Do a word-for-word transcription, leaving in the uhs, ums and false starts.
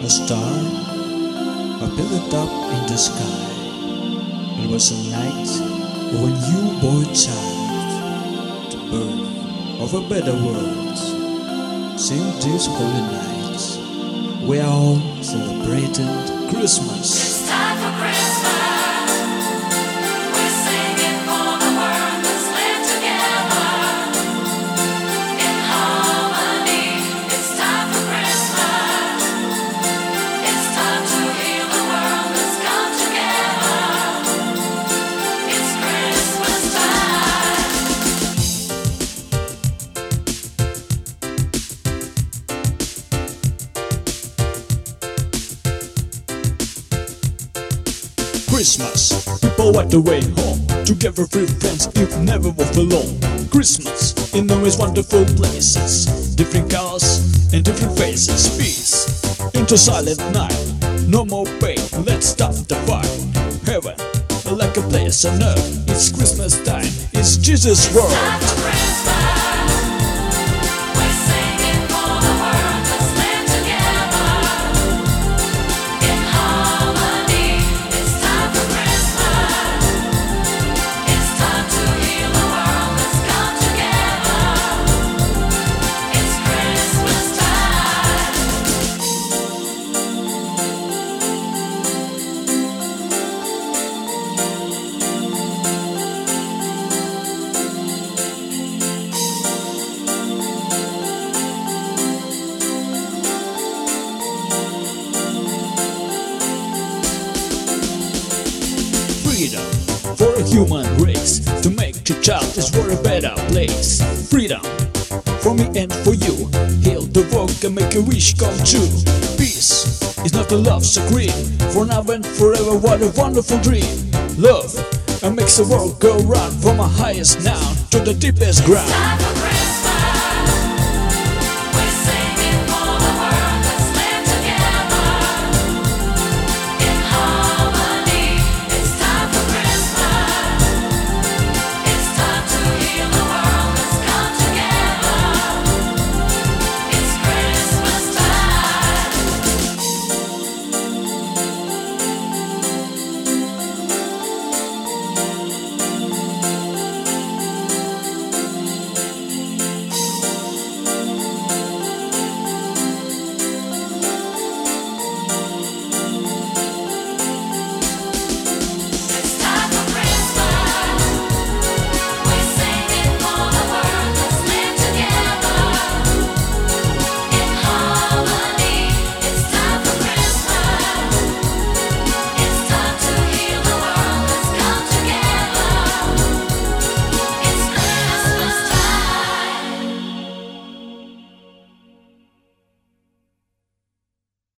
A star appeared up in the sky. It was a night of a newborn child, the birth of a better world. Since this holy night, we are all celebrating Christmas. It's time for Christmas. We're singing for the world. Let's live together in harmony. It's time for Christmas. It's time to heal the world. Let's come together. It's Christmas time. Christmas, people at the way home, together with friends, if never walk alone. Christmas, in always wonderful places, different colors and different faces. Peace, into silent night, no more pain, let's stop the fight. Heaven, like a place on earth, it's Christmas time, it's Jesus' world. Time for Christmas. We're singing for the world. Let's live together in harmony. It's time for Christmas. It's time to heal the world. Let's come together. It's Christmas time. Freedom for a human race, to make the child this world a better place. Freedom for me and for you, heal the world and make a wish come true. Peace is not a love so green, for now and forever, what a wonderful dream. Love and makes the world go round, from our highest noun to the deepest ground. Time for